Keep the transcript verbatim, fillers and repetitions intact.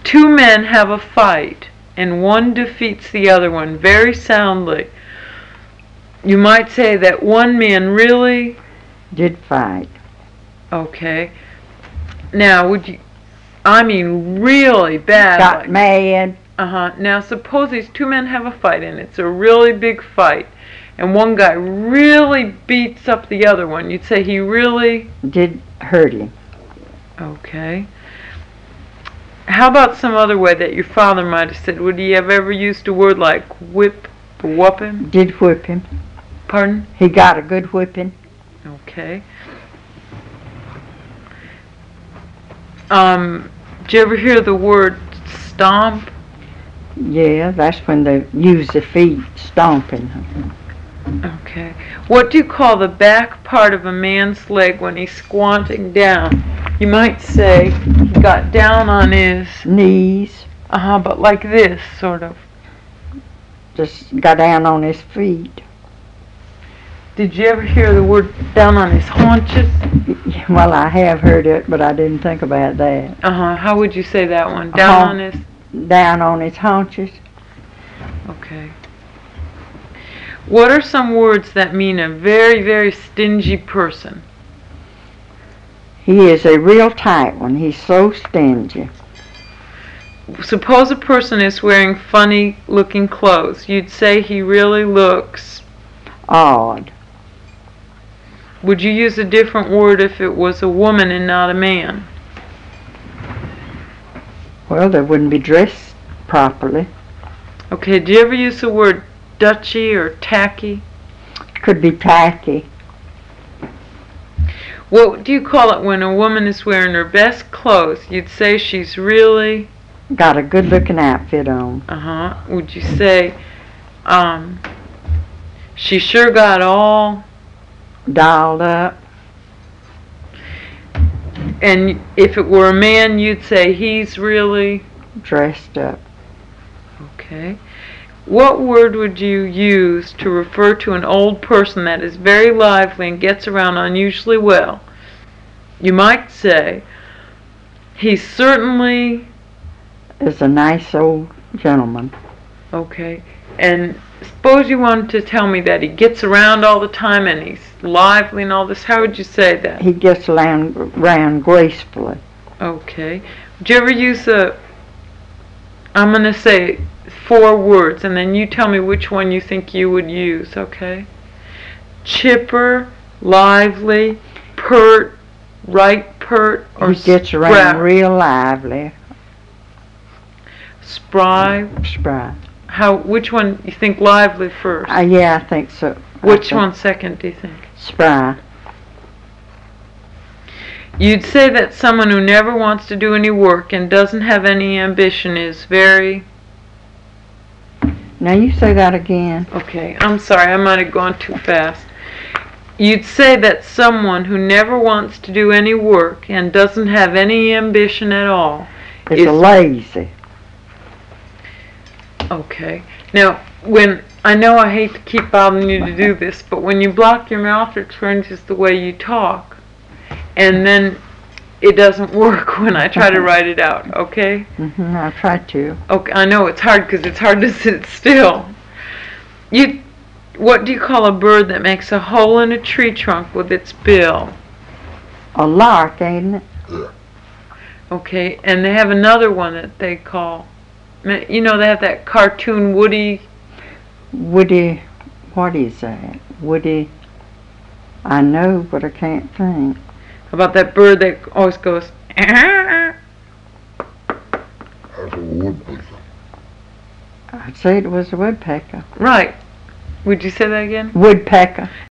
two men have a fight, and one defeats the other one very soundly. You might say that one man really did fight. Okay. Now, would you, I mean really bad. Got like, mad. Uh-huh. Now, suppose these two men have a fight, and it's a really big fight, and one guy really beats up the other one. You'd say he really did hurt him. Okay. How about some other way that your father might have said? Would he have ever used a word like whip or whoop him? Did whip him. Pardon? He got a good whipping. Okay. Um, did you ever hear the word stomp? Yeah, that's when they use the feet stomping. Okay. What do you call the back part of a man's leg when he's squatting down? You might say he got down on his knees. Uh-huh, but like this, sort of. Just got down on his feet. Did you ever hear the word down on his haunches? Well, I have heard it, but I didn't think about that. Uh-huh. How would you say that one? Down uh-huh. on his... Down on his haunches. Okay. What are some words that mean a very, very stingy person? He is a real tight one. He's so stingy. Suppose a person is wearing funny-looking clothes. You'd say he really looks... odd. Would you use a different word if it was a woman and not a man? Well, they wouldn't be dressed properly. Okay, do you ever use the word dutchy or tacky? Could be tacky. What do you call it when a woman is wearing her best clothes? You'd say she's really... got a good-looking outfit on. Uh-huh. Would you say, um, she sure got all... dolled up. And if it were a man, you'd say he's really... dressed up. Okay. What word would you use to refer to an old person that is very lively and gets around unusually well? You might say, he certainly... is a nice old gentleman. Okay. And suppose you wanted to tell me that he gets around all the time and he's lively and all this. How would you say that? He gets around, around gracefully. Okay. Would you ever use a... I'm going to say four words, and then you tell me which one you think you would use, okay? Chipper, lively, pert, right pert, or he gets around spry. real lively. Spry. Spry. How? Which one you think lively first? Uh, yeah, I think so. Which think one second, do you think? Spry. You'd say that someone who never wants to do any work and doesn't have any ambition is very... Now you say that again. Okay, I'm sorry, I might have gone too fast. You'd say that someone who never wants to do any work and doesn't have any ambition at all is is a lazy. Okay. Now, when I know I hate to keep bothering you to do this, but when you block your mouth, it changes the way you talk. And then it doesn't work when I try to write it out, okay? Mm-hmm, I try to. Okay, I know it's hard because it's hard to sit still. You, what do you call a bird that makes a hole in a tree trunk with its bill? A lark, ain't it? Okay, and they have another one that they call... You know, they have that cartoon Woody... Woody... What is that? Woody... I know, but I can't think. About that bird that always goes... That's a woodpecker. I'd say it was a woodpecker. Right. Would you say that again? Woodpecker.